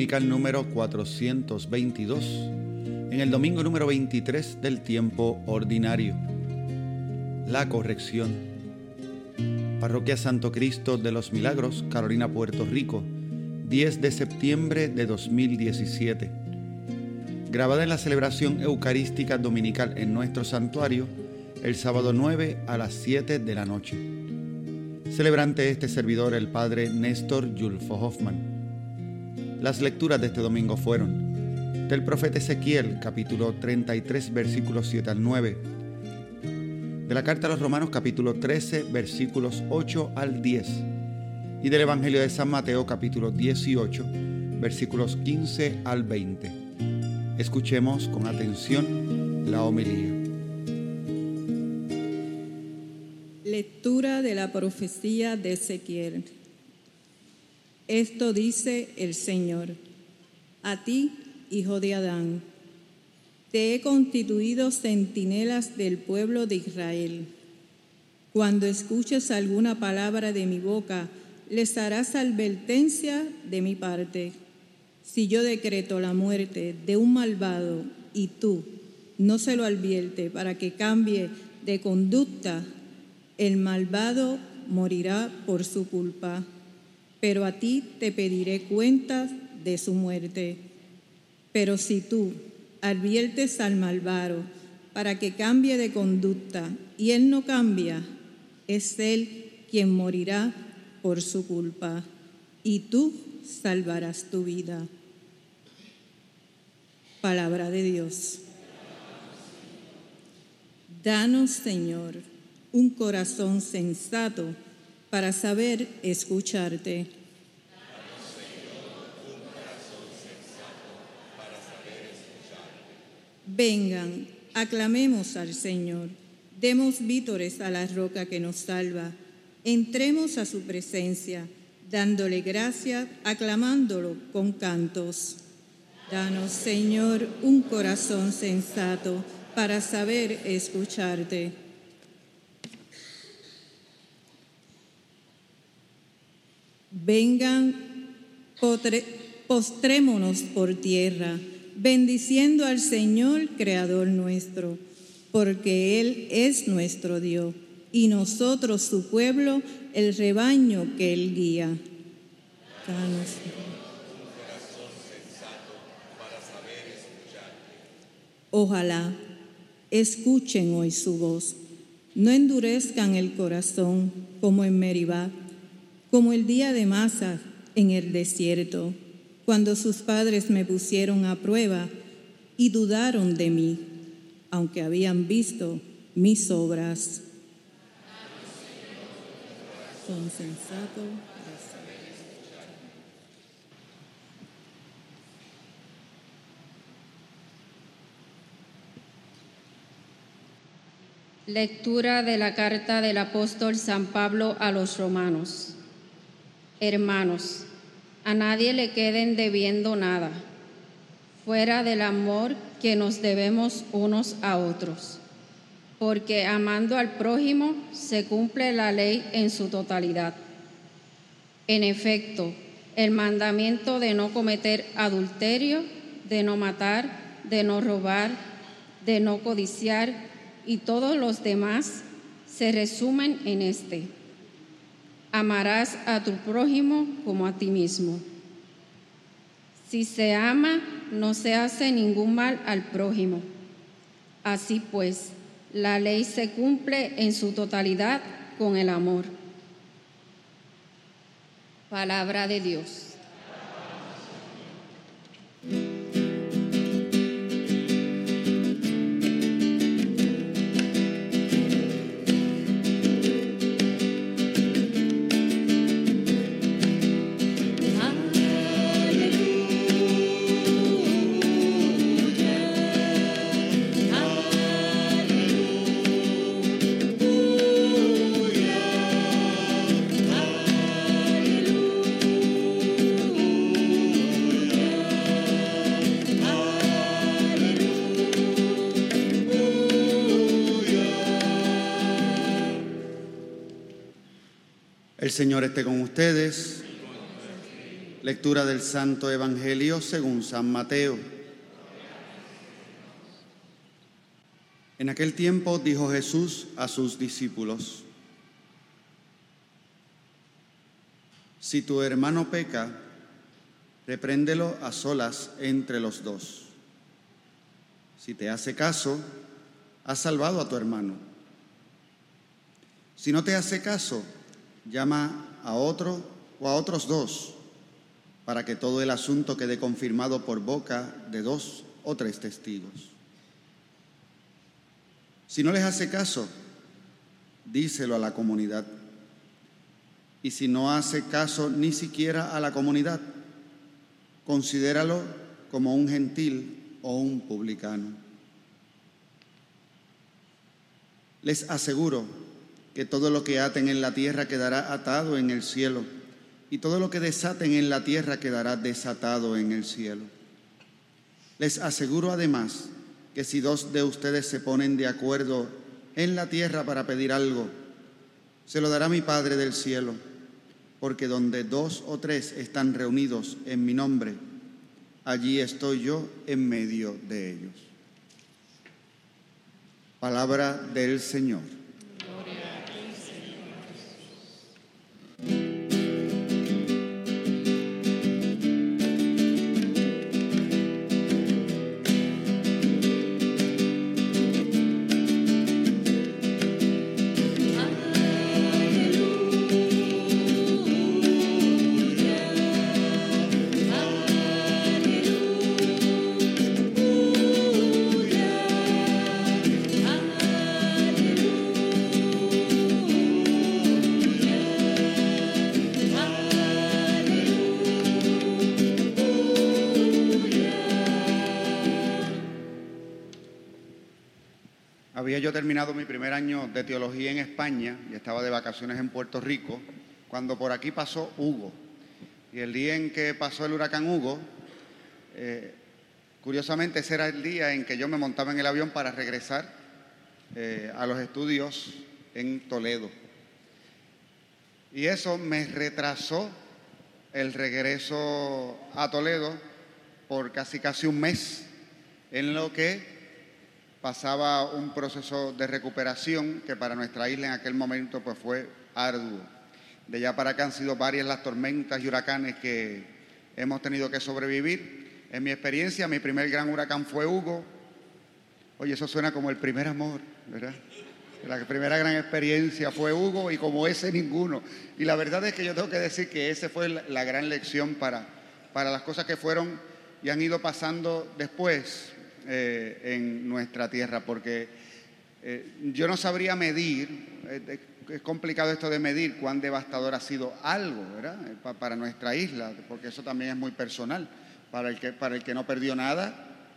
dominical número 422, en el domingo número 23 del tiempo ordinario. La corrección. Parroquia Santo Cristo de los Milagros, Carolina, Puerto Rico, 10 de septiembre de 2017. Grabada en la celebración eucarística dominical en nuestro santuario, el sábado 9 a las 7 de la noche. Celebrante este servidor, el padre Néstor Yulfo Hoffman. Las lecturas de este domingo fueron del profeta Ezequiel, capítulo 33, versículos 7 al 9, de la carta a los Romanos, capítulo 13, versículos 8 al 10, y del Evangelio de San Mateo, capítulo 18, versículos 15 al 20. Escuchemos con atención la homilía. Lectura de la profecía de Ezequiel. Esto dice el Señor: a ti, hijo de Adán, te he constituido centinelas del pueblo de Israel. Cuando escuches alguna palabra de mi boca, les harás advertencia de mi parte. Si yo decreto la muerte de un malvado y tú no se lo advierte para que cambie de conducta, el malvado morirá por su culpa, pero a ti te pediré cuentas de su muerte. Pero si tú adviertes al malvado para que cambie de conducta y él no cambia, es él quien morirá por su culpa, y tú salvarás tu vida. Palabra de Dios. Danos, Señor, un corazón sensato para saber escucharte. Danos, Señor, un corazón sensato para saber escucharte. Vengan, aclamemos al Señor, demos vítores a la roca que nos salva, entremos a su presencia, dándole gracias, aclamándolo con cantos. Danos, Señor, un corazón sensato para saber escucharte. Vengan, postrémonos por tierra, bendiciendo al Señor, Creador nuestro, porque Él es nuestro Dios, y nosotros su pueblo, el rebaño que Él guía. Danos, un corazón sensato para saber escucharte. ojalá escuchen hoy su voz, no endurezcan el corazón como en Meribá, como el día de Masa en el desierto, cuando sus padres me pusieron a prueba y dudaron de mí, aunque habían visto mis obras. Son sensato. Lectura de la carta del apóstol San Pablo a los romanos. Hermanos, a nadie le queden debiendo nada, fuera del amor que nos debemos unos a otros, porque amando al prójimo se cumple la ley en su totalidad. En efecto, el mandamiento de no cometer adulterio, de no matar, de no robar, de no codiciar y todos los demás se resumen en este: amarás a tu prójimo como a ti mismo. Si se ama, no se hace ningún mal al prójimo. Así pues, la ley se cumple en su totalidad con el amor. Palabra de Dios. El Señor esté con ustedes. Lectura del Santo Evangelio según San Mateo. En aquel tiempo dijo Jesús a sus discípulos: si tu hermano peca, repréndelo a solas entre los dos. Si te hace caso, has salvado a tu hermano. Si no te hace caso, llama a otro o a otros dos, para que todo el asunto quede confirmado por boca de 2 o 3 testigos. Si no les hace caso, díselo a la comunidad. Y si no hace caso ni siquiera a la comunidad, considéralo como un gentil o un publicano. Les aseguro que todo lo que aten en la tierra quedará atado en el cielo, y todo lo que desaten en la tierra quedará desatado en el cielo. Les aseguro además que si 2 de ustedes se ponen de acuerdo en la tierra para pedir algo, se lo dará mi Padre del cielo, porque donde 2 o 3 están reunidos en mi nombre, allí estoy yo en medio de ellos. Palabra del Señor. Gloria a ti, Señor Jesús. Había yo terminado mi primer año de teología en España y estaba de vacaciones en Puerto Rico cuando por aquí pasó Hugo. Y el día en que pasó el huracán Hugo, curiosamente ese era el día en que yo me montaba en el avión para regresar a los estudios en Toledo. Y eso me retrasó el regreso a Toledo por casi un mes, en lo que pasaba un proceso de recuperación que para nuestra isla en aquel momento pues fue arduo. De allá para acá han sido varias las tormentas y huracanes que hemos tenido que sobrevivir. En mi experiencia, mi primer gran huracán fue Hugo. Oye, eso suena como el primer amor, ¿verdad? La primera gran experiencia fue Hugo y como ese ninguno. Y la verdad es que yo tengo que decir que esa fue la gran lección para las cosas que fueron y han ido pasando después en nuestra tierra, porque yo no sabría medir, es complicado esto de medir cuán devastador ha sido algo, ¿verdad? Para nuestra isla, porque eso también es muy personal, para el que no perdió nada,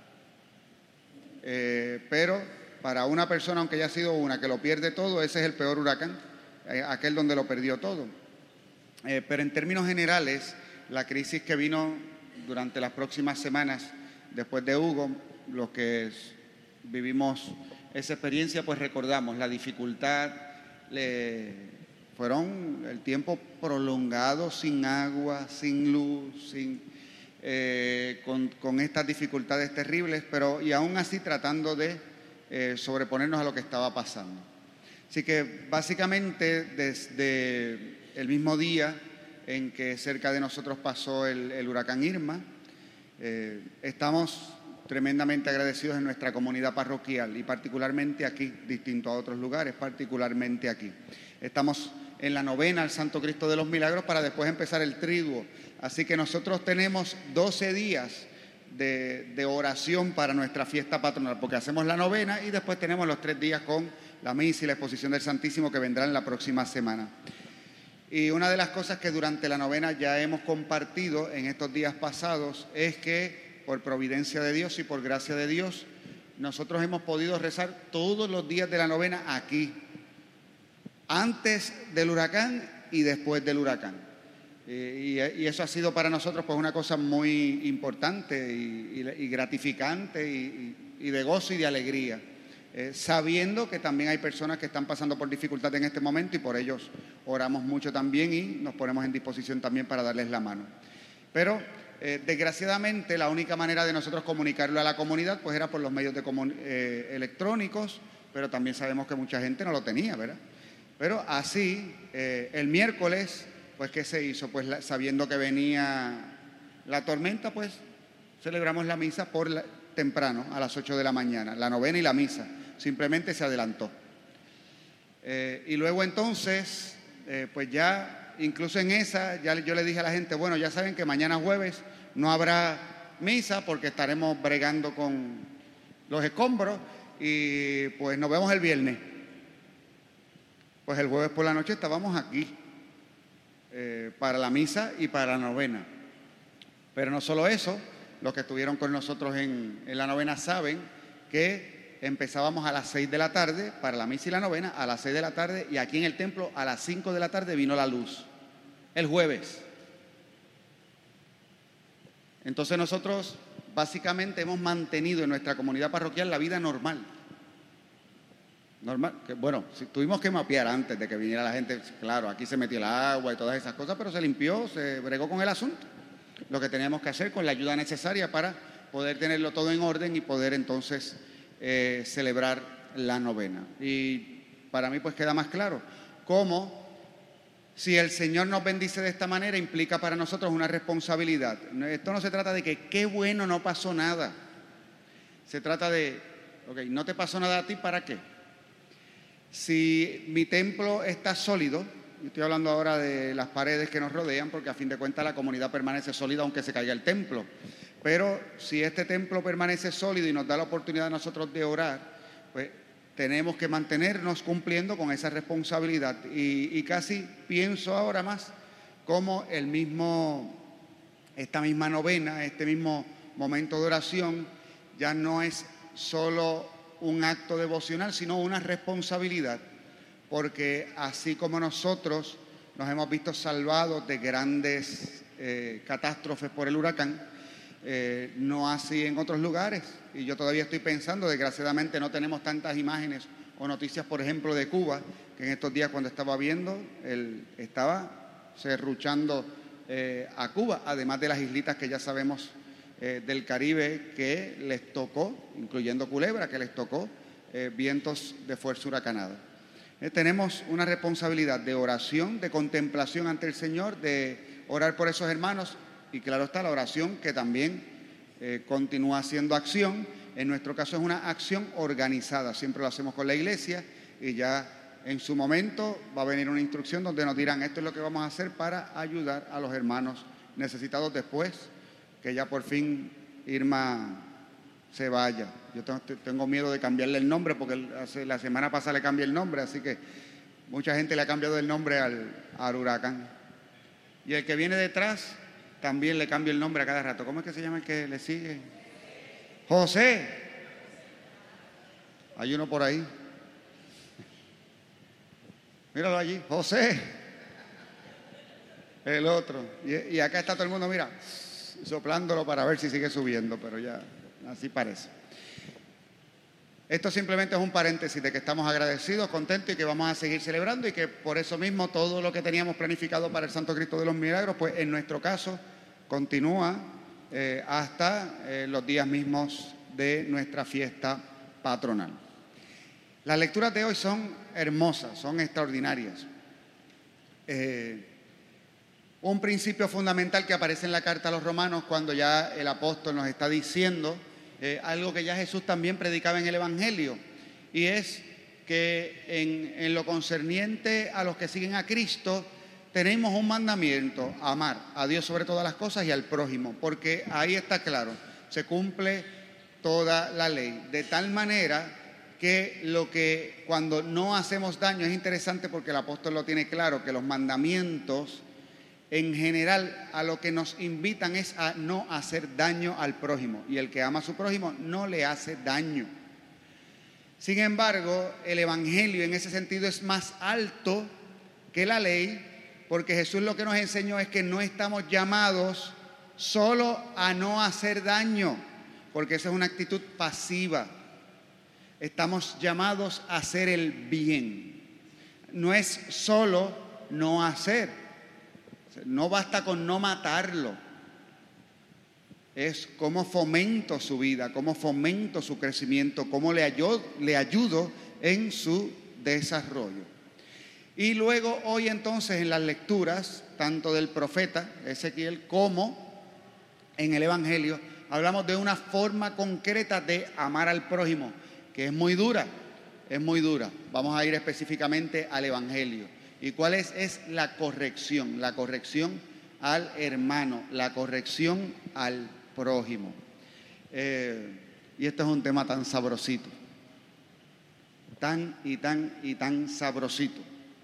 pero para una persona, aunque haya sido una que lo pierde todo, ese es el peor huracán, aquel donde lo perdió todo. Pero en términos generales, la crisis que vino durante las próximas semanas después de Hugo, los que vivimos esa experiencia, pues recordamos la dificultad, fueron el tiempo prolongado sin agua, sin luz, con estas dificultades terribles, pero y aún así tratando de sobreponernos a lo que estaba pasando. Así que básicamente desde el mismo día en que cerca de nosotros pasó el huracán Irma, estamos tremendamente agradecidos en nuestra comunidad parroquial y particularmente aquí, distinto a otros lugares, particularmente aquí. Estamos en la novena al Santo Cristo de los Milagros para después empezar el triduo. Así que nosotros tenemos 12 días de oración para nuestra fiesta patronal, porque hacemos la novena y después tenemos los 3 días con la misa y la exposición del Santísimo que vendrán la próxima semana. Y una de las cosas que durante la novena ya hemos compartido en estos días pasados es que por providencia de Dios y por gracia de Dios, nosotros hemos podido rezar todos los días de la novena aquí, antes del huracán y después del huracán. Y eso ha sido para nosotros pues una cosa muy importante y gratificante y de gozo y de alegría, sabiendo que también hay personas que están pasando por dificultad en este momento y por ellos oramos mucho también y nos ponemos en disposición también para darles la mano. Pero desgraciadamente la única manera de nosotros comunicarlo a la comunidad pues era por los medios electrónicos, pero también sabemos que mucha gente no lo tenía, ¿verdad? Pero así, el miércoles, pues ¿qué se hizo? Pues sabiendo que venía la tormenta, pues celebramos la misa temprano, a las 8 de la mañana, la novena y la misa, simplemente se adelantó. Y luego entonces, pues ya, incluso en esa, ya yo le dije a la gente, bueno, ya saben que mañana jueves no habrá misa porque estaremos bregando con los escombros y pues nos vemos el viernes. Pues el jueves por la noche estábamos aquí para la misa y para la novena. Pero no solo eso, los que estuvieron con nosotros en la novena saben que empezábamos a las 6 de la tarde para la misa y la novena, a las 6 de la tarde, y aquí en el templo a las 5 de la tarde vino la luz, el jueves. Entonces nosotros básicamente hemos mantenido en nuestra comunidad parroquial la vida normal. Bueno, tuvimos que mapear antes de que viniera la gente, claro, aquí se metió el agua y todas esas cosas, pero se limpió, se bregó con el asunto. Lo que teníamos que hacer con la ayuda necesaria para poder tenerlo todo en orden y poder entonces celebrar la novena. Y para mí pues queda más claro cómo si el Señor nos bendice de esta manera implica para nosotros una responsabilidad. Esto no se trata de que qué bueno, no pasó nada. Se trata de, ok, no te pasó nada a ti, ¿para qué? Si mi templo está sólido, estoy hablando ahora de las paredes que nos rodean, porque a fin de cuentas la comunidad permanece sólida aunque se caiga el templo. Pero si este templo permanece sólido y nos da la oportunidad a nosotros de orar, pues tenemos que mantenernos cumpliendo con esa responsabilidad. Y casi pienso ahora más como esta misma novena, este mismo momento de oración, ya no es solo un acto devocional, sino una responsabilidad, porque así como nosotros nos hemos visto salvados de grandes catástrofes por el huracán, no así en otros lugares. Y yo todavía estoy pensando, desgraciadamente no tenemos tantas imágenes o noticias, por ejemplo, de Cuba, que en estos días cuando estaba viendo, estaba serruchando a Cuba, además de las islitas que ya sabemos del Caribe que les tocó, incluyendo Culebra, que les tocó vientos de fuerza huracanada. Tenemos una responsabilidad de oración, de contemplación ante el Señor, de orar por esos hermanos, y claro está la oración que también continúa siendo acción. En nuestro caso es una acción organizada, siempre lo hacemos con la iglesia y ya en su momento va a venir una instrucción donde nos dirán esto es lo que vamos a hacer para ayudar a los hermanos necesitados después que ya por fin Irma se vaya. Yo tengo miedo de cambiarle el nombre porque la semana pasada le cambié el nombre, así que mucha gente le ha cambiado el nombre al huracán. Y el que viene detrás también le cambia el nombre a cada rato. ¿Cómo es que se llama el que le sigue? José. Hay uno por ahí. Míralo allí, José. El otro. Y acá está todo el mundo, mira, soplándolo para ver si sigue subiendo, pero ya así parece. Esto simplemente es un paréntesis de que estamos agradecidos, contentos y que vamos a seguir celebrando y que por eso mismo todo lo que teníamos planificado para el Santo Cristo de los Milagros, pues en nuestro caso continúa hasta los días mismos de nuestra fiesta patronal. Las lecturas de hoy son hermosas, son extraordinarias. Un principio fundamental que aparece en la carta a los romanos cuando ya el apóstol nos está diciendo algo que ya Jesús también predicaba en el Evangelio, y es que en lo concerniente a los que siguen a Cristo tenemos un mandamiento: amar a Dios sobre todas las cosas y al prójimo, porque ahí está claro, se cumple toda la ley, de tal manera que cuando no hacemos daño, es interesante porque el apóstol lo tiene claro, que los mandamientos en general a lo que nos invitan es a no hacer daño al prójimo, y el que ama a su prójimo no le hace daño. Sin embargo, el Evangelio en ese sentido es más alto que la ley, porque Jesús lo que nos enseñó es que no estamos llamados solo a no hacer daño, porque esa es una actitud pasiva. Estamos llamados a hacer el bien. No es solo no hacer. No basta con no matarlo, es cómo fomento su vida, cómo fomento su crecimiento, cómo le ayudo en su desarrollo. Y luego hoy entonces en las lecturas, tanto del profeta Ezequiel como en el Evangelio, hablamos de una forma concreta de amar al prójimo, que es muy dura, es muy dura. Vamos a ir específicamente al Evangelio. ¿Y cuál es? Es la corrección al hermano, la corrección al prójimo. Y este es un tema tan sabrosito, tan sabrosito.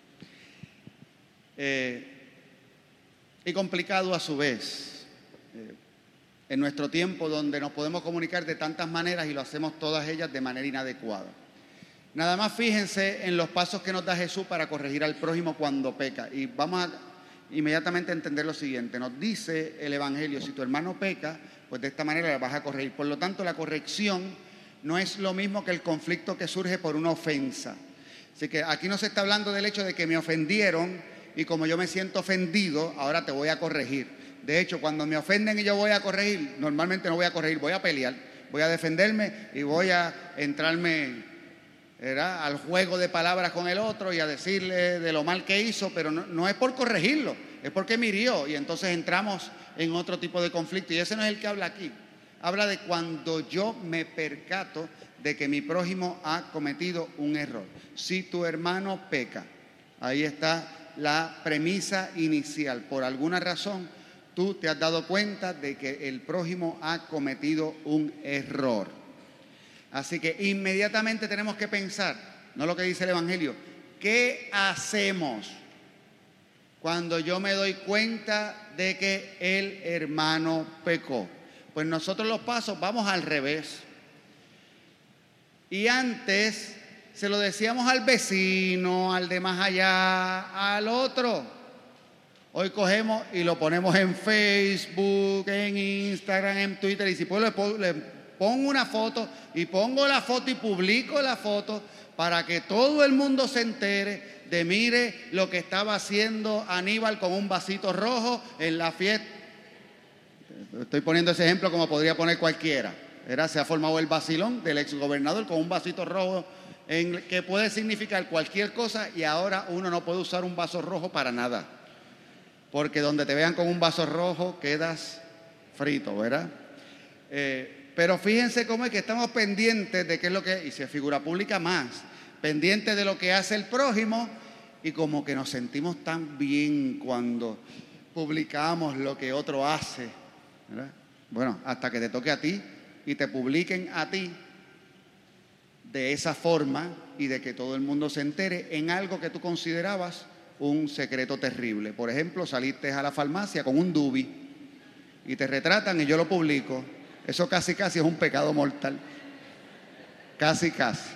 Y complicado a su vez. En nuestro tiempo donde nos podemos comunicar de tantas maneras y lo hacemos todas ellas de manera inadecuada. Nada más fíjense en los pasos que nos da Jesús para corregir al prójimo cuando peca. Y vamos a inmediatamente entender lo siguiente. Nos dice el Evangelio, si tu hermano peca, pues de esta manera le vas a corregir. Por lo tanto, la corrección no es lo mismo que el conflicto que surge por una ofensa. Así que aquí no se está hablando del hecho de que me ofendieron y como yo me siento ofendido, ahora te voy a corregir. De hecho, cuando me ofenden y yo voy a corregir, normalmente no voy a corregir, voy a pelear, voy a defenderme y voy a entrarme, ¿verdad?, al juego de palabras con el otro y a decirle de lo mal que hizo, pero no es por corregirlo, es porque me hirió y entonces entramos en otro tipo de conflicto. Y ese no es el que habla aquí. Habla de cuando yo me percato de que mi prójimo ha cometido un error. Si tu hermano peca, ahí está la premisa inicial. Por alguna razón, tú te has dado cuenta de que el prójimo ha cometido un error. Así que inmediatamente tenemos que pensar, no lo que dice el Evangelio, ¿qué hacemos cuando yo me doy cuenta de que el hermano pecó? Pues nosotros los pasos vamos al revés. Y antes se lo decíamos al vecino, al de más allá, al otro. Hoy cogemos y lo ponemos en Facebook, en Instagram, en Twitter. Y si puedo le pongo una foto y pongo la foto y publico la foto para que todo el mundo se entere de mire lo que estaba haciendo Aníbal con un vasito rojo en la fiesta. Estoy poniendo ese ejemplo como podría poner cualquiera. Se ha formado el vacilón del exgobernador con un vasito rojo que puede significar cualquier cosa y ahora uno no puede usar un vaso rojo para nada. Porque donde te vean con un vaso rojo quedas frito, ¿verdad? Pero fíjense cómo es que estamos pendientes de qué es lo que, y si es figura pública más, pendientes de lo que hace el prójimo y como que nos sentimos tan bien cuando publicamos lo que otro hace, ¿verdad? Bueno, hasta que te toque a ti y te publiquen a ti de esa forma y de que todo el mundo se entere en algo que tú considerabas un secreto terrible. Por ejemplo, saliste a la farmacia con un dubi y te retratan y yo lo publico. Eso casi es un pecado mortal. Casi.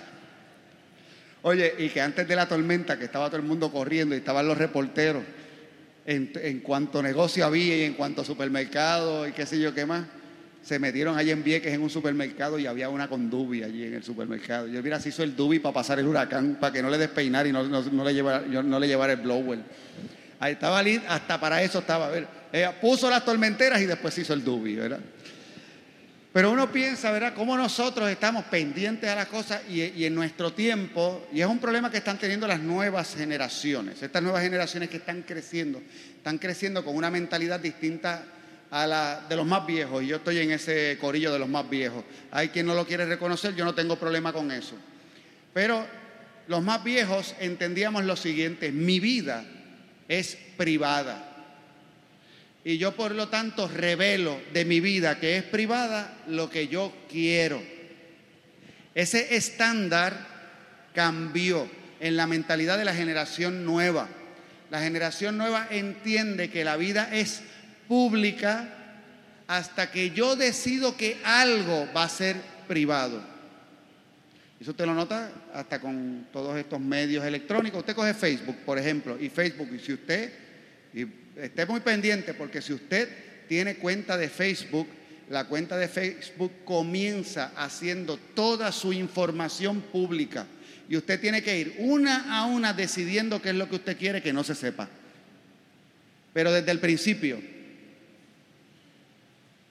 Oye, y que antes de la tormenta, que estaba todo el mundo corriendo y estaban los reporteros, en cuanto negocio había y en cuanto supermercado y qué sé yo qué más, se metieron allí en Vieques en un supermercado y había una con dubi allí en el supermercado. Yo mira, se hizo el dubi para pasar el huracán, para que no le despeinara y no le llevara el blower. Ahí estaba hasta para eso estaba. A ver, ella puso las tormenteras y después se hizo el dubi, ¿verdad? Pero uno piensa, ¿verdad?, cómo nosotros estamos pendientes a las cosas y en nuestro tiempo, y es un problema que están teniendo las nuevas generaciones. Estas nuevas generaciones que están creciendo con una mentalidad distinta a la de los más viejos, y yo estoy en ese corillo de los más viejos. Hay quien no lo quiere reconocer, yo no tengo problema con eso. Pero los más viejos entendíamos lo siguiente: mi vida es privada. Y yo, por lo tanto, revelo de mi vida, que es privada, lo que yo quiero. Ese estándar cambió en la mentalidad de la generación nueva. La generación nueva entiende que la vida es pública hasta que yo decido que algo va a ser privado. Eso usted lo nota hasta con todos estos medios electrónicos. Usted coge Facebook, por ejemplo, y Facebook, y si usted... esté muy pendiente, porque si usted tiene cuenta de Facebook, la cuenta de Facebook comienza haciendo toda su información pública y usted tiene que ir una a una decidiendo qué es lo que usted quiere que no se sepa. Pero desde el principio.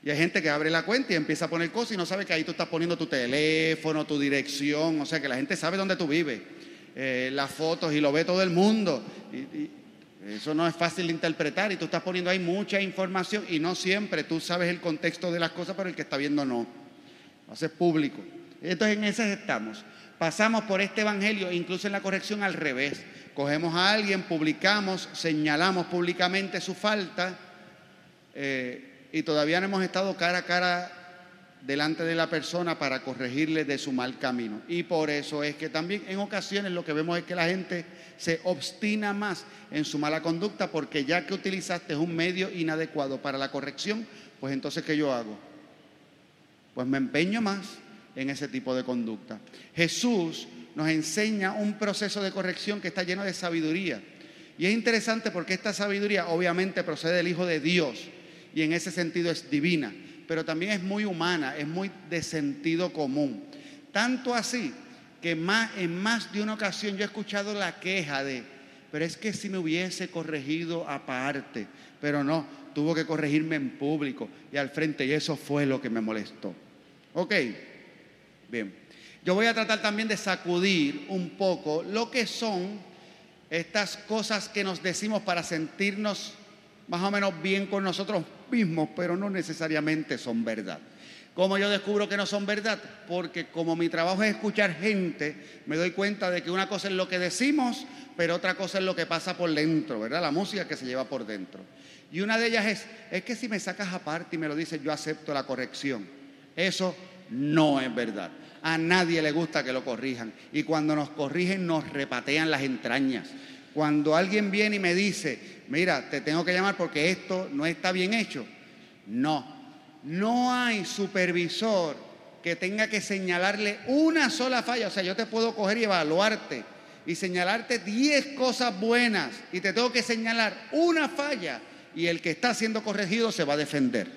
Y hay gente que abre la cuenta y empieza a poner cosas y no sabe que ahí tú estás poniendo tu teléfono, tu dirección, o sea que la gente sabe dónde tú vives, las fotos, y lo ve todo el mundo. Y eso no es fácil de interpretar, y tú estás poniendo ahí mucha información y no siempre tú sabes el contexto de las cosas, pero el que está viendo no. Lo haces público. Entonces en esas estamos. Pasamos por este evangelio, incluso en la corrección al revés. Cogemos a alguien, publicamos, señalamos públicamente su falta, y todavía no hemos estado cara a cara delante de la persona para corregirle de su mal camino. Y por eso es que también en ocasiones lo que vemos es que la gente se obstina más en su mala conducta, porque ya que utilizaste un medio inadecuado para la corrección, pues entonces ¿qué yo hago? Pues me empeño más en ese tipo de conducta. Jesús nos enseña un proceso de corrección que está lleno de sabiduría. Y es interesante porque esta sabiduría obviamente procede del Hijo de Dios, y en ese sentido es divina, pero también es muy humana, es muy de sentido común. Tanto así que en más de una ocasión yo he escuchado la queja de, pero es que si me hubiese corregido aparte, pero no, tuvo que corregirme en público y al frente, y eso fue lo que me molestó. Ok, bien. Yo voy a tratar también de sacudir un poco lo que son estas cosas que nos decimos para sentirnos más o menos bien con nosotros mismos, pero no necesariamente son verdad. ¿Cómo yo descubro que no son verdad? Porque como mi trabajo es escuchar gente, me doy cuenta de que una cosa es lo que decimos, pero otra cosa es lo que pasa por dentro, ¿verdad? La música que se lleva por dentro. Y una de ellas es que si me sacas aparte y me lo dices, yo acepto la corrección. Eso no es verdad. A nadie le gusta que lo corrijan. Y cuando nos corrigen, nos repatean las entrañas. Cuando alguien viene y me dice, mira, te tengo que llamar porque esto no está bien hecho. No hay supervisor que tenga que señalarle una sola falla. O sea, yo te puedo coger y evaluarte y señalarte 10 cosas buenas y te tengo que señalar una falla, y el que está siendo corregido se va a defender.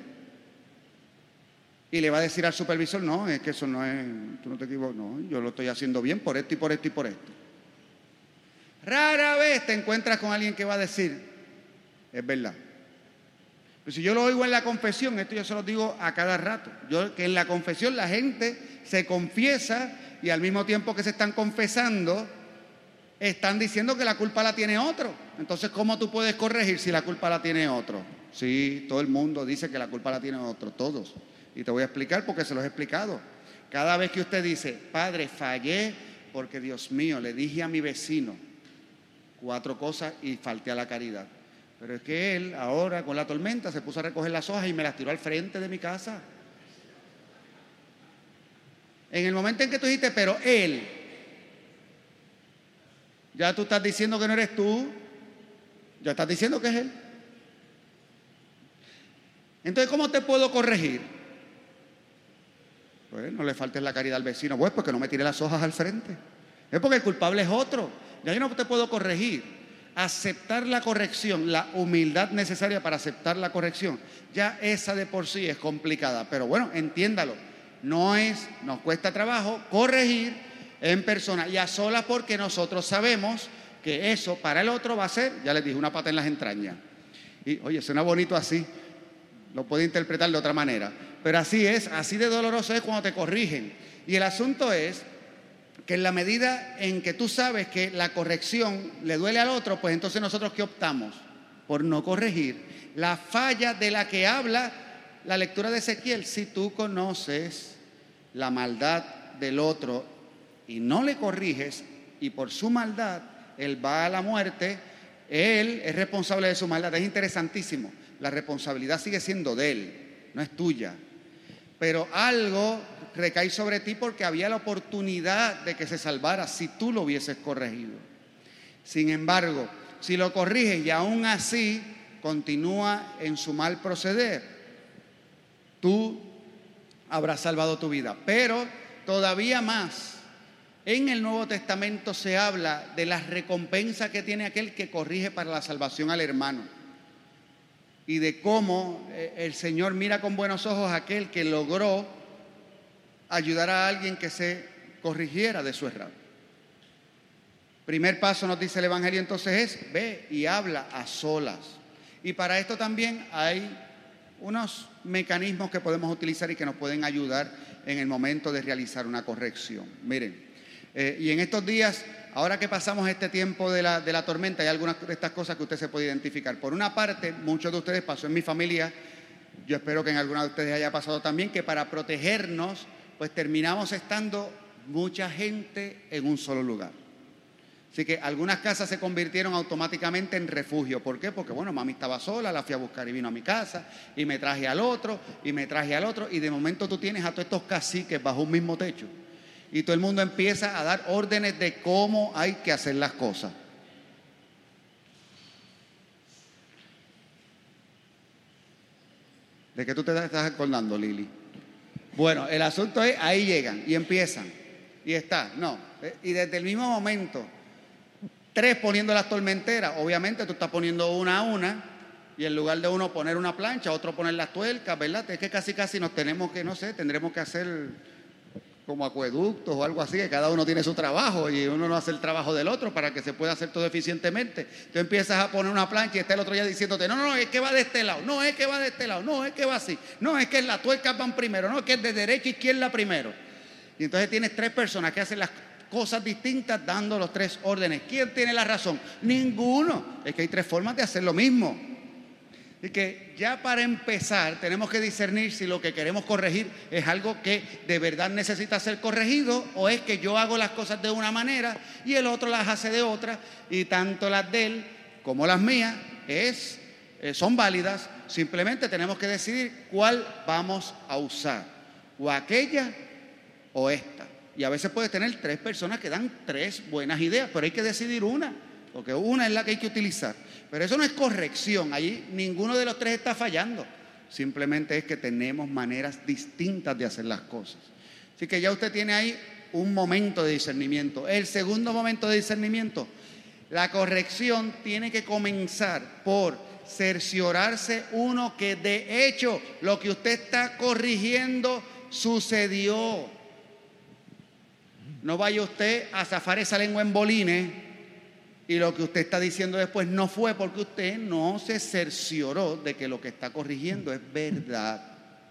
Y le va a decir al supervisor, no, es que eso no es, tú no te equivocas, no, yo lo estoy haciendo bien por esto y por esto y por esto. Rara vez te encuentras con alguien que va a decir, es verdad. Pero si yo lo oigo en la confesión, esto yo se lo digo a cada rato, que en la confesión la gente se confiesa y al mismo tiempo que se están confesando, están diciendo que la culpa la tiene otro. Entonces, ¿cómo tú puedes corregir si la culpa la tiene otro? Sí, todo el mundo dice que la culpa la tiene otro, todos. Y te voy a explicar porque se los he explicado. Cada vez que usted dice, padre, fallé porque Dios mío, le dije a mi vecino 4 cosas y falté a la caridad. Pero es que él ahora con la tormenta se puso a recoger las hojas y me las tiró al frente de mi casa. En el momento en que tú dijiste, pero él, ya tú estás diciendo que no eres tú, ya estás diciendo que es él. Entonces, ¿cómo te puedo corregir? Pues no le faltes la caridad al vecino, pues porque no me tire las hojas al frente. Es porque el culpable es otro. Ya yo no te puedo corregir. Aceptar la corrección, la humildad necesaria para aceptar la corrección, ya esa de por sí es complicada. Pero bueno, entiéndalo. Nos cuesta trabajo corregir en persona y a solas, porque nosotros sabemos que eso para el otro va a ser, ya les dije, una pata en las entrañas. Y oye, suena bonito así, lo puede interpretar de otra manera, pero así es, así de doloroso es cuando te corrigen. Y el asunto es que en la medida en que tú sabes que la corrección le duele al otro, pues entonces nosotros ¿qué optamos? Por no corregir la falla de la que habla la lectura de Ezequiel. Si tú conoces la maldad del otro y no le corriges, y por su maldad él va a la muerte, él es responsable de su maldad. Es interesantísimo, la responsabilidad sigue siendo de él, no es tuya, pero algo recae sobre ti porque había la oportunidad de que se salvara si tú lo hubieses corregido. Sin embargo, si lo corriges y aún así continúa en su mal proceder, tú habrás salvado tu vida. Pero todavía más, en el Nuevo Testamento se habla de las recompensas que tiene aquel que corrige para la salvación al hermano, y de cómo el Señor mira con buenos ojos a aquel que logró ayudar a alguien que se corrigiera de su error. Primer paso, nos dice el Evangelio, entonces es: ve y habla a solas. Y para esto también hay unos mecanismos que podemos utilizar y que nos pueden ayudar en el momento de realizar una corrección. Miren, y en estos días, ahora que pasamos este tiempo de la tormenta, hay algunas de estas cosas que usted se puede identificar. Por una parte, muchos de ustedes, pasó en mi familia, yo espero que en alguna de ustedes haya pasado también, que para protegernos, pues terminamos estando mucha gente en un solo lugar. Así que algunas casas se convirtieron automáticamente en refugio. ¿Por qué? Porque bueno, mami estaba sola, la fui a buscar y vino a mi casa, y me traje al otro, y me traje al otro, y de momento tú tienes a todos estos caciques bajo un mismo techo. Y todo el mundo empieza a dar órdenes de cómo hay que hacer las cosas. ¿De qué tú te estás acordando, Lili? Bueno, el asunto es, ahí llegan y empiezan. Y está, no. Y desde el mismo momento, 3 poniendo las tormenteras. Obviamente tú estás poniendo una a una. Y en lugar de uno poner una plancha, otro poner las tuercas, ¿verdad? Es que casi nos tenemos que, no sé, tendremos que hacer como acueductos o algo así, que cada uno tiene su trabajo y uno no hace el trabajo del otro para que se pueda hacer todo eficientemente. Tú empiezas a poner una plancha y está el otro ya diciéndote, no, es que va de este lado, no, es que va de este lado, no, es que va así, no, es que las tuercas van primero, no, es que es de derecha a izquierda primero. Y entonces tienes 3 personas que hacen las cosas distintas dando los 3 órdenes. ¿Quién tiene la razón? Ninguno. Es que hay 3 formas de hacer lo mismo. Y que ya para empezar tenemos que discernir si lo que queremos corregir es algo que de verdad necesita ser corregido o es que yo hago las cosas de una manera y el otro las hace de otra, y tanto las de él como las mías son válidas. Simplemente tenemos que decidir cuál vamos a usar, o aquella o esta. Y a veces puedes tener 3 personas que dan 3 buenas ideas, pero hay que decidir una, porque una es la que hay que utilizar. Pero eso no es corrección, allí ninguno de los 3 está fallando. Simplemente es que tenemos maneras distintas de hacer las cosas. Así que ya usted tiene ahí un momento de discernimiento. El segundo momento de discernimiento, la corrección tiene que comenzar por cerciorarse uno que de hecho lo que usted está corrigiendo sucedió. No vaya usted a zafar esa lengua en bolines y lo que usted está diciendo después no fue, porque usted no se cercioró de que lo que está corrigiendo es verdad.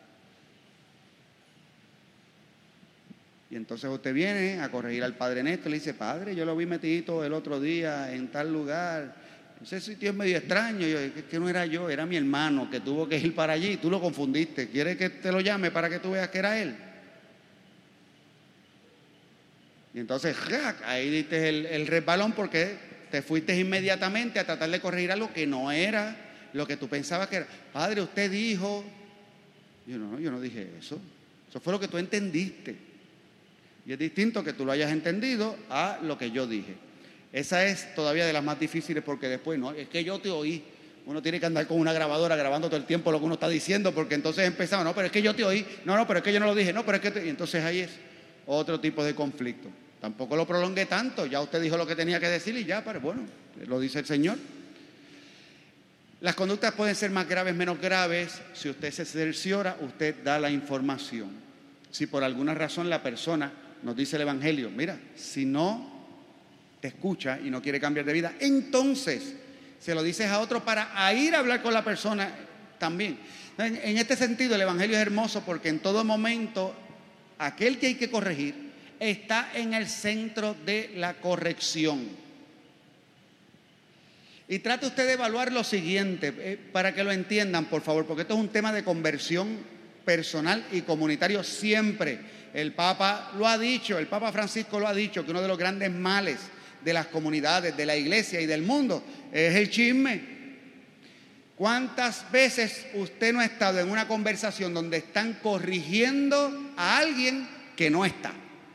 Y entonces usted viene a corregir al padre Néstor y le dice, padre, yo lo vi metidito el otro día en tal lugar. Ese sitio es medio extraño. Yo, es que no era yo, era mi hermano que tuvo que ir para allí. Tú lo confundiste. ¿Quieres que te lo llame para que tú veas que era él? Y entonces, ahí diste el resbalón porque te fuiste inmediatamente a tratar de corregir algo que no era lo que tú pensabas que era. Padre, usted dijo. Yo no dije eso. Eso fue lo que tú entendiste. Y es distinto que tú lo hayas entendido a lo que yo dije. Esa es todavía de las más difíciles, porque después, no, es que yo te oí. Uno tiene que andar con una grabadora grabando todo el tiempo lo que uno está diciendo, porque entonces empezamos, no, pero es que yo te oí. No, pero es que yo no lo dije. No, pero es que... Y entonces ahí es otro tipo de conflicto. Tampoco lo prolongué tanto, ya usted dijo lo que tenía que decir y ya, pero bueno, lo dice el Señor. Las conductas pueden ser más graves, menos graves. Si usted se cerciora, usted da la información. Si por alguna razón la persona, nos dice el Evangelio, mira, si no te escucha y no quiere cambiar de vida, entonces se lo dices a otro para ir a hablar con la persona también. En este sentido, el Evangelio es hermoso porque en todo momento aquel que hay que corregir está en el centro de la corrección. Y trate usted de evaluar lo siguiente, para que lo entiendan, por favor, porque esto es un tema de conversión personal y comunitario siempre. El Papa lo ha dicho, el Papa Francisco lo ha dicho, que uno de los grandes males de las comunidades, de la iglesia y del mundo es el chisme. ¿Cuántas veces usted no ha estado en una conversación donde están corrigiendo a alguien que no está?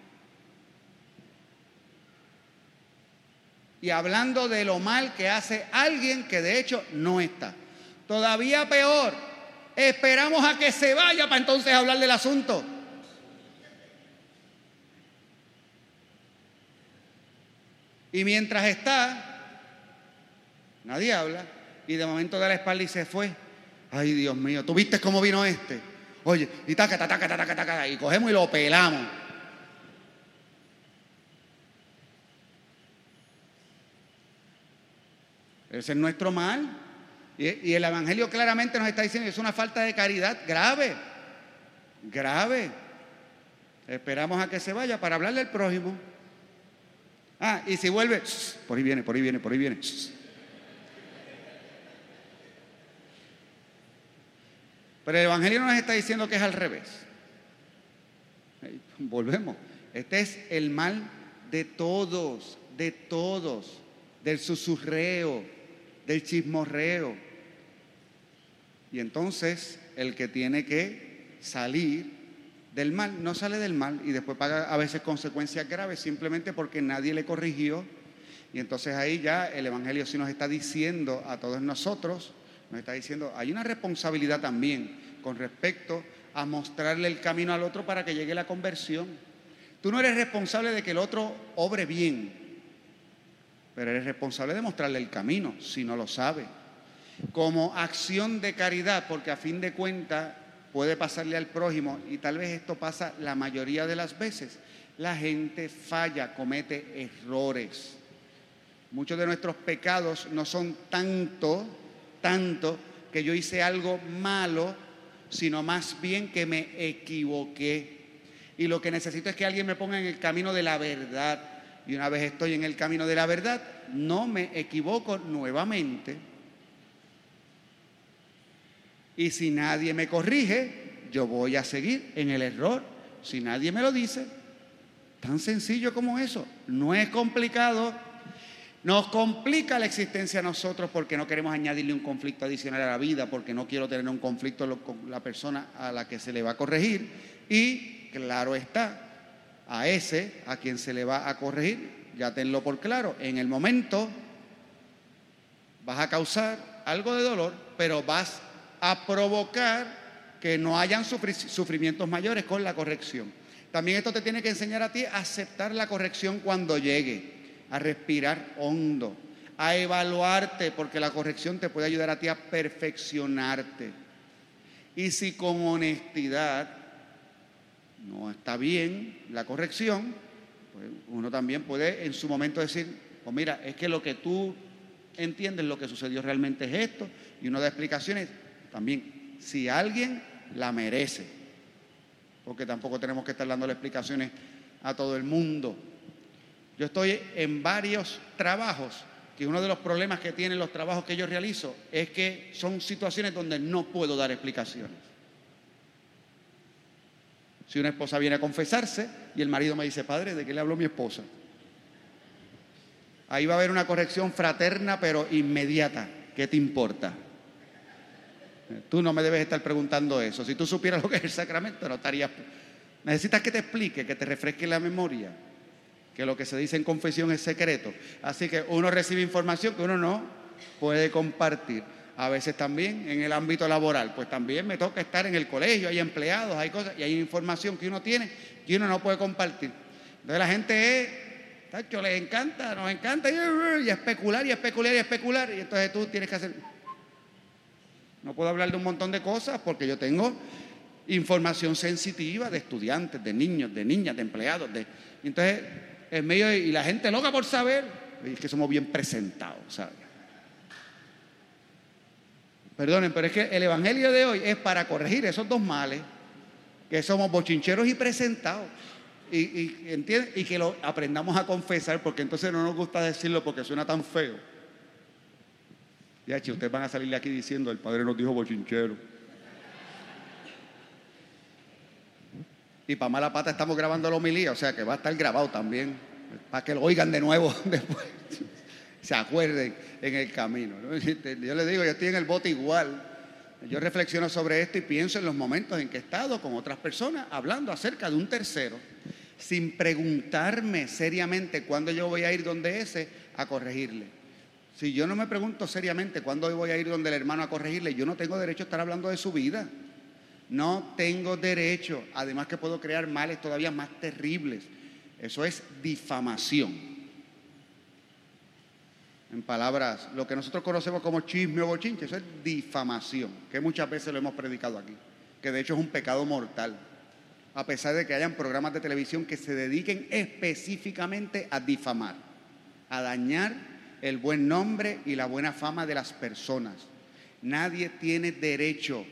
Y hablando de lo mal que hace alguien que de hecho no está. Todavía peor, esperamos a que se vaya para entonces hablar del asunto. Y mientras está, nadie habla. Y de momento da la espalda y se fue. Ay, Dios mío, ¿tú viste cómo vino este? Oye, y taca, y cogemos y lo pelamos. Ese es nuestro mal. Y el Evangelio claramente nos está diciendo que es una falta de caridad grave, grave. Esperamos a que se vaya para hablarle al prójimo. Y si vuelve, por ahí viene, por ahí viene, por ahí viene. Pero el Evangelio nos está diciendo que es al revés. Volvemos. Este es el mal de todos, del susurreo, del chismorreo. Y entonces el que tiene que salir del mal, no sale del mal y después paga a veces consecuencias graves simplemente porque nadie le corrigió. Y entonces ahí ya el Evangelio sí nos está diciendo a todos nosotros, nos está diciendo, hay una responsabilidad también con respecto a mostrarle el camino al otro para que llegue la conversión. Tú no eres responsable de que el otro obre bien, pero eres responsable de mostrarle el camino si no lo sabe. Como acción de caridad, porque a fin de cuentas puede pasarle al prójimo, y tal vez esto pasa la mayoría de las veces. La gente falla, comete errores. Muchos de nuestros pecados no son tanto que yo hice algo malo, sino más bien que me equivoqué. Y lo que necesito es que alguien me ponga en el camino de la verdad. Y una vez estoy en el camino de la verdad, no me equivoco nuevamente. Y si nadie me corrige, yo voy a seguir en el error. Si nadie me lo dice, tan sencillo como eso. No es complicado. Nos complica la existencia a nosotros porque no queremos añadirle un conflicto adicional a la vida, porque no quiero tener un conflicto con la persona a la que se le va a corregir. Y claro está, a quien se le va a corregir, ya tenlo por claro, en el momento vas a causar algo de dolor, pero vas a provocar que no hayan sufrimientos mayores con la corrección. También esto te tiene que enseñar a ti a aceptar la corrección cuando llegue, a respirar hondo, a evaluarte, porque la corrección te puede ayudar a ti a perfeccionarte. Y si con honestidad no está bien la corrección, pues uno también puede en su momento decir, pues mira, es que lo que tú entiendes, lo que sucedió realmente es esto, y uno da explicaciones también, si alguien la merece, porque tampoco tenemos que estar dándole explicaciones a todo el mundo. Yo estoy en varios trabajos, que uno de los problemas que tienen los trabajos que yo realizo es que son situaciones donde no puedo dar explicaciones. Si una esposa viene a confesarse y el marido me dice, padre, ¿de qué le habló mi esposa? Ahí va a haber una corrección fraterna, pero inmediata. ¿Qué te importa? Tú no me debes estar preguntando eso. Si tú supieras lo que es el sacramento, no estarías... Necesitas que te explique, que te refresque la memoria, que lo que se dice en confesión es secreto. Así que uno recibe información que uno no puede compartir. A veces también en el ámbito laboral, pues también me toca estar en el colegio, hay empleados, hay cosas, y hay información que uno tiene que uno no puede compartir. Entonces la gente tacho, les encanta, nos encanta, y especular, y especular, y especular, y entonces tú tienes que hacer... No puedo hablar de un montón de cosas porque yo tengo información sensitiva de estudiantes, de niños, de niñas, de empleados, entonces... En medio y la gente loca por saber, es que somos bien presentados, ¿sabes? Perdonen, pero es que el evangelio de hoy es para corregir esos dos males, que somos bochincheros y presentados, ¿entienden? Y que lo aprendamos a confesar, porque entonces no nos gusta decirlo porque suena tan feo. Ya, che, ustedes van a salir de aquí diciendo, el padre nos dijo bochinchero. Y para mala pata estamos grabando la homilía, o sea que va a estar grabado también, para que lo oigan de nuevo después, se acuerden en el camino, ¿no? Yo les digo, yo estoy en el bote igual, yo reflexiono sobre esto y pienso en los momentos en que he estado con otras personas hablando acerca de un tercero, sin preguntarme seriamente cuándo yo voy a ir donde ese a corregirle. Si yo no me pregunto seriamente cuándo voy a ir donde el hermano a corregirle, yo no tengo derecho a estar hablando de su vida. No tengo derecho, además que puedo crear males todavía más terribles. Eso es difamación. En palabras, lo que nosotros conocemos como chisme o bochinche, eso es difamación, que muchas veces lo hemos predicado aquí, que de hecho es un pecado mortal, a pesar de que hayan programas de televisión que se dediquen específicamente a difamar, a dañar el buen nombre y la buena fama de las personas. Nadie tiene derecho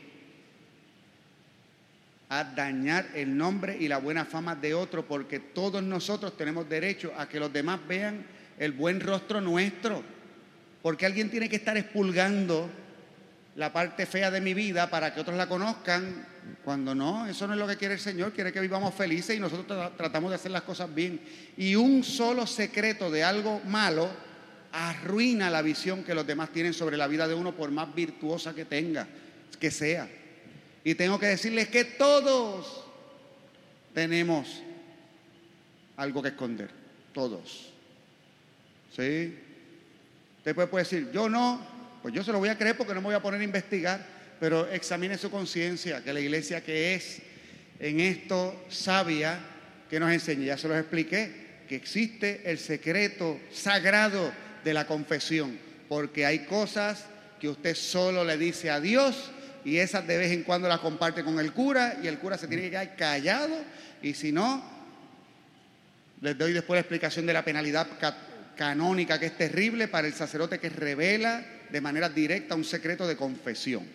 a dañar el nombre y la buena fama de otro, porque todos nosotros tenemos derecho a que los demás vean el buen rostro nuestro. Porque alguien tiene que estar expurgando la parte fea de mi vida para que otros la conozcan, cuando no, eso no es lo que quiere el Señor. Quiere que vivamos felices y nosotros tratamos de hacer las cosas bien. Y un solo secreto de algo malo arruina la visión que los demás tienen sobre la vida de uno, por más virtuosa que sea. Y tengo que decirles que todos tenemos algo que esconder, todos. ¿Sí? Usted puede decir, yo no, pues yo se lo voy a creer porque no me voy a poner a investigar, pero examine su conciencia, que la iglesia que es en esto sabia, que nos enseña, ya se los expliqué, que existe el secreto sagrado de la confesión, porque hay cosas que usted solo le dice a Dios y esas de vez en cuando las comparte con el cura y el cura se tiene que quedar callado, y si no, les doy después la explicación de la penalidad canónica, que es terrible para el sacerdote que revela de manera directa un secreto de confesión.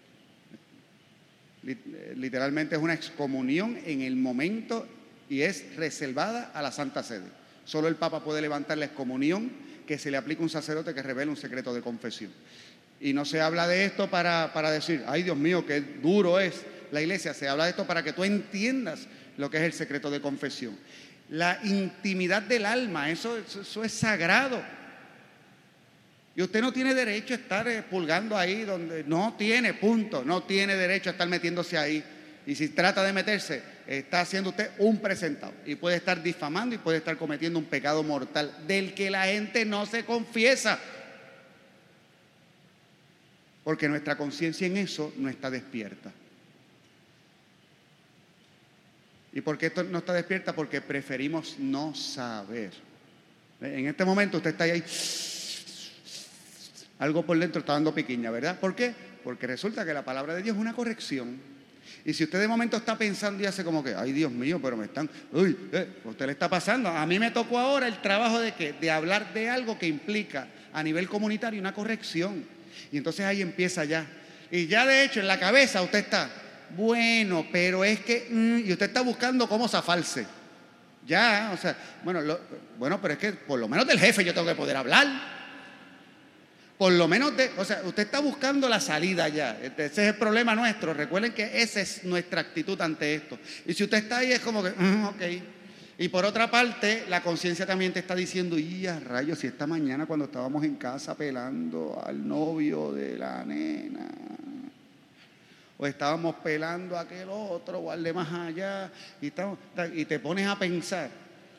Literalmente es una excomunión en el momento y es reservada a la Santa Sede. Solo el Papa puede levantar la excomunión que se le aplica a un sacerdote que revela un secreto de confesión. Y no se habla de esto para decir, ay Dios mío, qué duro es la iglesia. Se habla de esto para que tú entiendas lo que es el secreto de confesión. La intimidad del alma, eso es sagrado. Y usted no tiene derecho a estar pulgando ahí donde no tiene, punto. No tiene derecho a estar metiéndose ahí. Y si trata de meterse, está haciendo usted un presentado. Y puede estar difamando y puede estar cometiendo un pecado mortal del que la gente no se confiesa. Porque nuestra conciencia en eso no está despierta. ¿Y por qué esto no está despierta? Porque preferimos no saber. En este momento usted está ahí, algo por dentro está dando piquiña, ¿verdad? ¿Por qué? Porque resulta que la palabra de Dios es una corrección. Y si usted de momento está pensando y hace como que, ay Dios mío, pero me están, a usted le está pasando. A mí me tocó ahora el trabajo de ¿qué? De hablar de algo que implica a nivel comunitario una corrección. Y entonces ahí empieza ya. Y ya de hecho en la cabeza usted está, bueno, pero es que, y usted está buscando cómo zafarse. Ya, o sea, bueno, pero es que por lo menos del jefe yo tengo que poder hablar. Por lo menos o sea, usted está buscando la salida ya. Ese es el problema nuestro. Recuerden que esa es nuestra actitud ante esto. Y si usted está ahí es como que, ok. Y por otra parte, la conciencia también te está diciendo, y a rayos, si esta mañana cuando estábamos en casa pelando al novio de la nena, o estábamos pelando a aquel otro, o al de más allá, y te pones a pensar.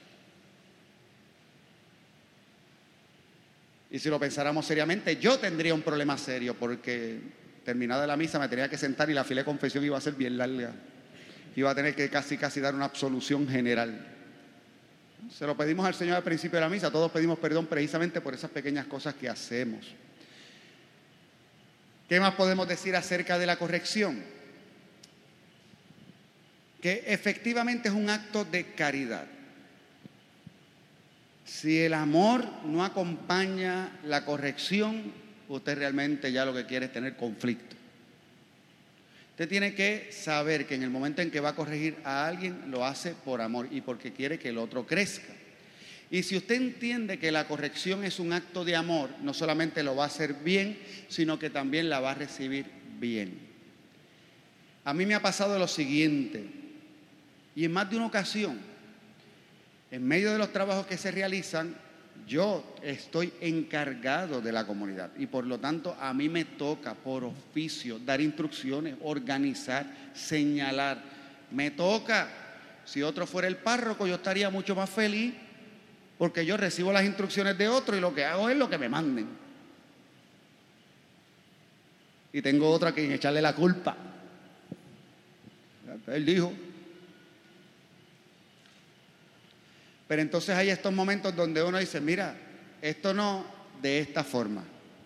Y si lo pensáramos seriamente, yo tendría un problema serio, porque terminada la misa me tenía que sentar y la fila de confesión iba a ser bien larga. Iba a tener que casi dar una absolución general. Se lo pedimos al Señor al principio de la misa, todos pedimos perdón precisamente por esas pequeñas cosas que hacemos. ¿Qué más podemos decir acerca de la corrección? Que efectivamente es un acto de caridad. Si el amor no acompaña la corrección, usted realmente ya lo que quiere es tener conflicto. Usted tiene que saber que en el momento en que va a corregir a alguien, lo hace por amor y porque quiere que el otro crezca. Y si usted entiende que la corrección es un acto de amor, no solamente lo va a hacer bien, sino que también la va a recibir bien. A mí me ha pasado lo siguiente, y en más de una ocasión, en medio de los trabajos que se realizan, yo estoy encargado de la comunidad y por lo tanto a mí me toca por oficio dar instrucciones, organizar, señalar. Me toca. Si otro fuera el párroco, yo estaría mucho más feliz porque yo recibo las instrucciones de otro y lo que hago es lo que me manden. Y tengo otro a quien echarle la culpa. Él dijo. Pero entonces hay estos momentos donde uno dice, mira, esto no de esta forma.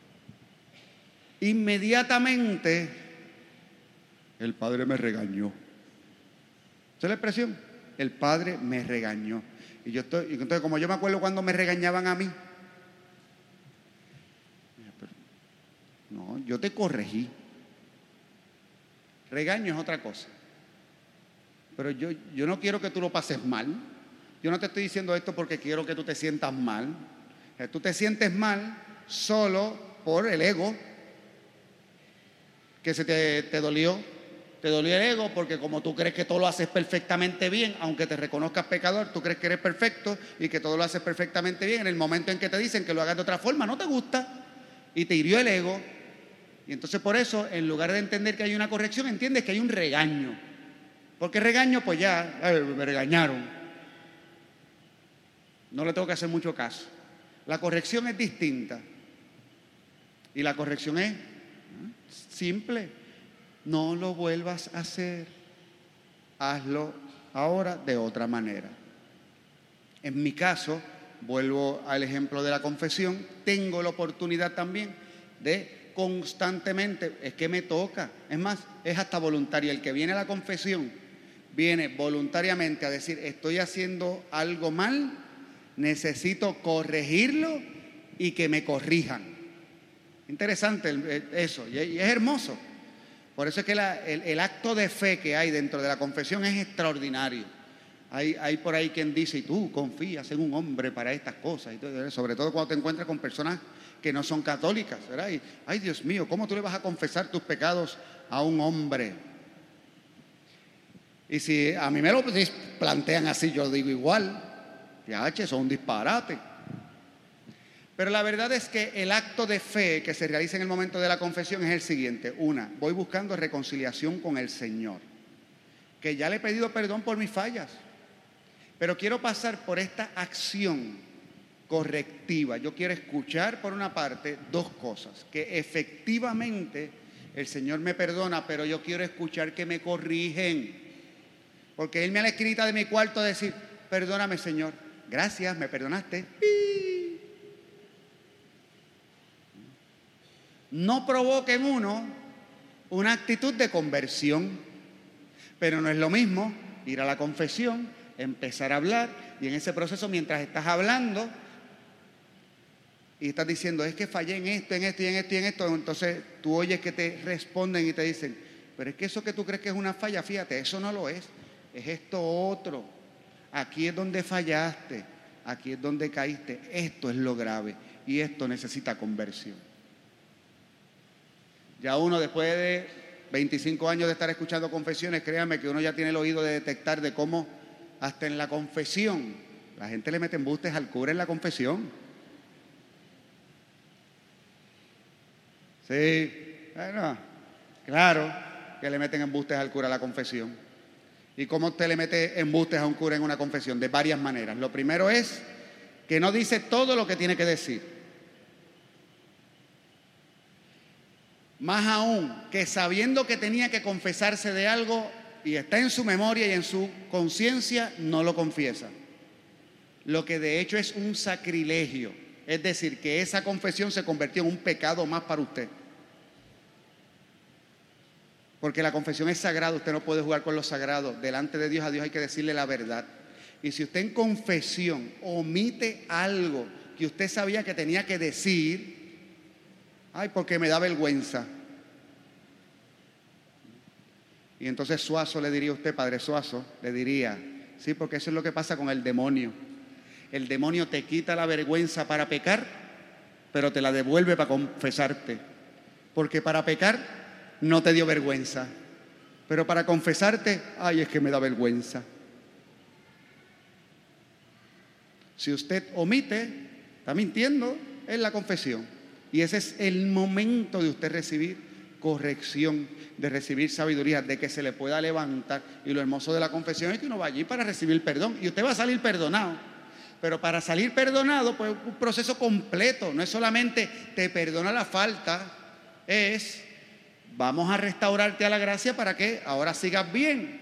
Inmediatamente, el padre me regañó. ¿Esa es la expresión? El padre me regañó. Y entonces, como yo me acuerdo cuando me regañaban a mí, No, yo te corregí. Regaño es otra cosa. Pero yo no quiero que tú lo pases mal. Yo no te estoy diciendo esto porque quiero que tú te sientas mal. Tú te sientes mal solo por el ego, que se te dolió. Te dolió el ego porque como tú crees que todo lo haces perfectamente bien, aunque te reconozcas pecador, tú crees que eres perfecto y que todo lo haces perfectamente bien. En el momento en que te dicen que lo hagas de otra forma, no te gusta y te hirió el ego. Y entonces por eso, en lugar de entender que hay una corrección, entiendes que hay un regaño. Porque regaño, pues ya, me regañaron. No le tengo que hacer mucho caso. La corrección es distinta. Y la corrección es simple. No lo vuelvas a hacer. Hazlo ahora de otra manera. En mi caso, vuelvo al ejemplo de la confesión, tengo la oportunidad también de constantemente, es que me toca, es más, es hasta voluntaria. El que viene a la confesión viene voluntariamente a decir, estoy haciendo algo mal, necesito corregirlo y que me corrijan. Interesante eso, y es hermoso. Por eso es que el acto de fe que hay dentro de la confesión es extraordinario. Hay por ahí quien dice, y tú confías en un hombre para estas cosas, y todo, sobre todo cuando te encuentras con personas que no son católicas, ¿verdad? Y, ay, Dios mío, ¿cómo tú le vas a confesar tus pecados a un hombre? Y si a mí me lo plantean así, yo digo igual, ya, eso es un disparate. Pero la verdad es que el acto de fe que se realiza en el momento de la confesión es el siguiente. Voy buscando reconciliación con el Señor, que ya le he pedido perdón por mis fallas, pero quiero pasar por esta acción correctiva. Yo quiero escuchar, por una parte, dos cosas: que efectivamente el Señor me perdona, pero yo quiero escuchar que me corrigen, porque Él me ha escrito de mi cuarto a decir, perdóname, Señor, gracias, me perdonaste. No provoque en uno una actitud de conversión, pero no es lo mismo ir a la confesión, empezar a hablar, y en ese proceso, mientras estás hablando y estás diciendo, es que fallé en esto, en esto y en esto y en esto, entonces tú oyes que te responden y te dicen, pero es que eso que tú crees que es una falla, fíjate, eso no lo es esto otro, aquí es donde fallaste, aquí es donde caíste, esto es lo grave y esto necesita conversión. Ya uno, después de 25 años de estar escuchando confesiones, créanme que uno ya tiene el oído de detectar de cómo hasta en la confesión la gente le mete embustes al cura en la confesión. Sí, bueno, claro que le meten embustes al cura a la confesión. ¿Y cómo usted le mete embustes a un cura en una confesión? De varias maneras. Lo primero es que no dice todo lo que tiene que decir. Más aún, que sabiendo que tenía que confesarse de algo y está en su memoria y en su conciencia, no lo confiesa. Lo que de hecho es un sacrilegio. Es decir, que esa confesión se convirtió en un pecado más para usted. Porque la confesión es sagrada, usted no puede jugar con lo sagrado. Delante de Dios, a Dios hay que decirle la verdad. Y si usted en confesión omite algo que usted sabía que tenía que decir, ay, porque me da vergüenza. Y entonces Suazo le diría a usted, Padre Suazo, le diría, sí, porque eso es lo que pasa con el demonio. El demonio te quita la vergüenza para pecar, pero te la devuelve para confesarte. Porque para pecar no te dio vergüenza, pero para confesarte, ay, es que me da vergüenza. Si usted omite, está mintiendo en la confesión. Y ese es el momento de usted recibir corrección, de recibir sabiduría, de que se le pueda levantar. Y lo hermoso de la confesión es que uno va allí para recibir perdón. Y usted va a salir perdonado. Pero para salir perdonado, pues un proceso completo. No es solamente te perdona la falta, es vamos a restaurarte a la gracia para que ahora sigas bien.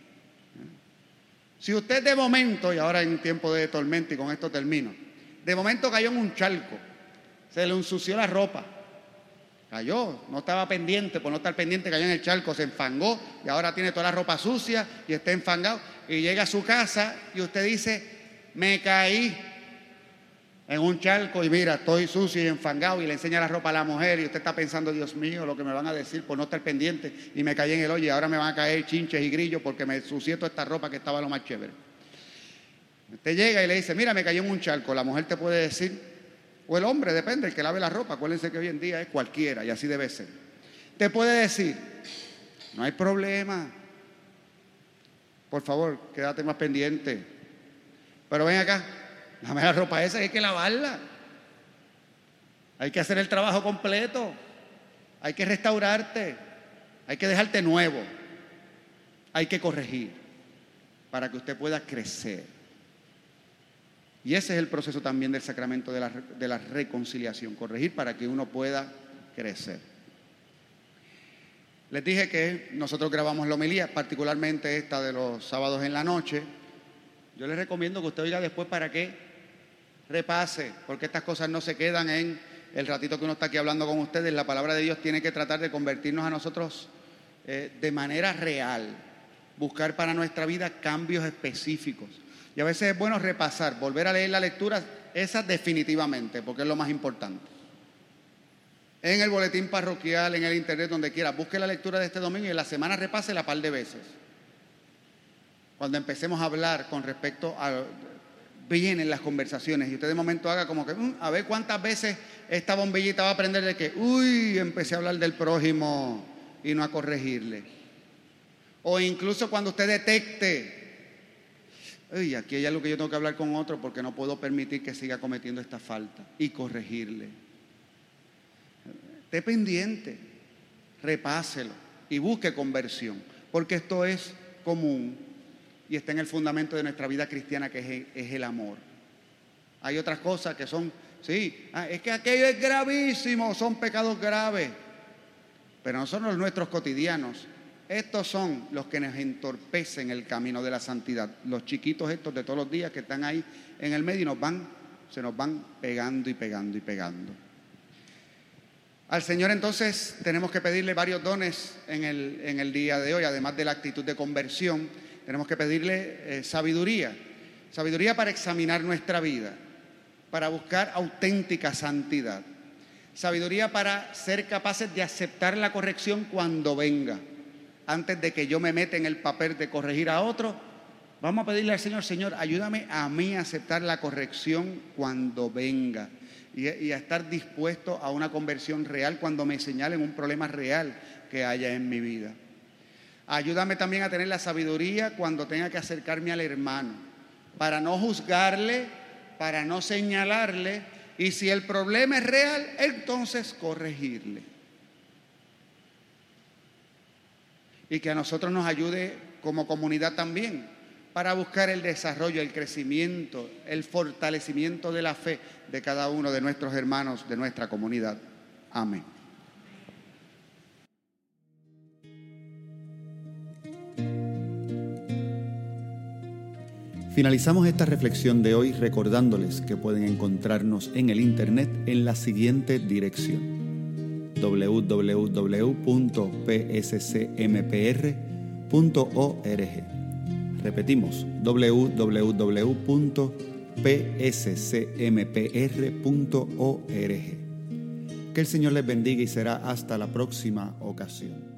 Si usted de momento, y ahora en tiempo de tormenta y con esto termino, de momento cayó en un charco, se le ensució la ropa, cayó, no estaba pendiente, por no estar pendiente cayó en el charco, se enfangó y ahora tiene toda la ropa sucia y está enfangado y llega a su casa y usted dice, me caí. en un charco y mira, estoy sucio y enfangado y le enseña la ropa a la mujer y usted está pensando, Dios mío, lo que me van a decir por no estar pendiente y me caí en el hoyo y ahora me van a caer chinches y grillos porque me ensucié toda esta ropa que estaba lo más chévere. Usted llega y le dice, mira, me caí en un charco. La mujer te puede decir, o el hombre, depende, el que lave la ropa. Acuérdense que hoy en día es cualquiera y así debe ser. Te puede decir, no hay problema, por favor, quédate más pendiente. Pero ven acá, dame la ropa esa, hay que lavarla. Hay que hacer el trabajo completo. Hay que restaurarte. Hay que dejarte nuevo. Hay que corregir para que usted pueda crecer. Y ese es el proceso también del sacramento de la reconciliación, corregir para que uno pueda crecer. Les dije que nosotros grabamos la homilía, particularmente esta de los sábados en la noche. Yo les recomiendo que usted oiga después para que repase, porque estas cosas no se quedan en el ratito que uno está aquí hablando con ustedes. La palabra de Dios tiene que tratar de convertirnos a nosotros de manera real, buscar para nuestra vida cambios específicos. Y a veces es bueno repasar, volver a leer la lectura, esa definitivamente, porque es lo más importante. En el boletín parroquial, en el internet, donde quiera, busque la lectura de este domingo y en la semana repásela par de veces. Cuando empecemos a hablar con respecto a... vienen las conversaciones y usted de momento haga como que, a ver cuántas veces esta bombillita va a aprender de que, empecé a hablar del prójimo y no a corregirle. O incluso cuando usted detecte, aquí hay algo que yo tengo que hablar con otro porque no puedo permitir que siga cometiendo esta falta y corregirle. Esté pendiente, repáselo y busque conversión, porque esto es común y está en el fundamento de nuestra vida cristiana, que es el amor. Hay otras cosas que son, es que aquello es gravísimo, son pecados graves, pero no son los nuestros cotidianos. Estos son los que nos entorpecen el camino de la santidad. Los chiquitos estos de todos los días que están ahí en el medio y se nos van pegando y pegando y pegando. Al Señor entonces tenemos que pedirle varios dones en el día de hoy, además de la actitud de conversión. Tenemos que pedirle sabiduría para examinar nuestra vida, para buscar auténtica santidad, sabiduría para ser capaces de aceptar la corrección cuando venga. Antes de que yo me meta en el papel de corregir a otro, vamos a pedirle al Señor, Señor, ayúdame a mí a aceptar la corrección cuando venga y a estar dispuesto a una conversión real cuando me señalen un problema real que haya en mi vida. Ayúdame también a tener la sabiduría cuando tenga que acercarme al hermano, para no juzgarle, para no señalarle, y si el problema es real, entonces corregirle. Y que a nosotros nos ayude como comunidad también para buscar el desarrollo, el crecimiento, el fortalecimiento de la fe de cada uno de nuestros hermanos de nuestra comunidad. Amén. Finalizamos esta reflexión de hoy recordándoles que pueden encontrarnos en el internet en la siguiente dirección: www.pscmpr.org. Repetimos, www.pscmpr.org. Que el Señor les bendiga y será hasta la próxima ocasión.